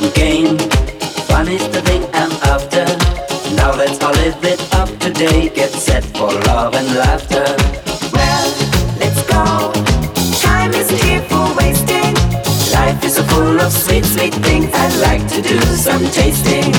and gain. Fun is the thing I'm after. Now let's all live it up today. Get set for love and laughter. Well, let's go. Time isn't here for wasting. Life is so full of sweet, sweet things. I'd like to do some tasting.